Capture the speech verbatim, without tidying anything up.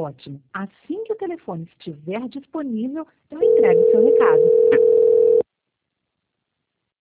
Ótimo. Assim que o telefone estiver disponível, eu entrego o seu recado.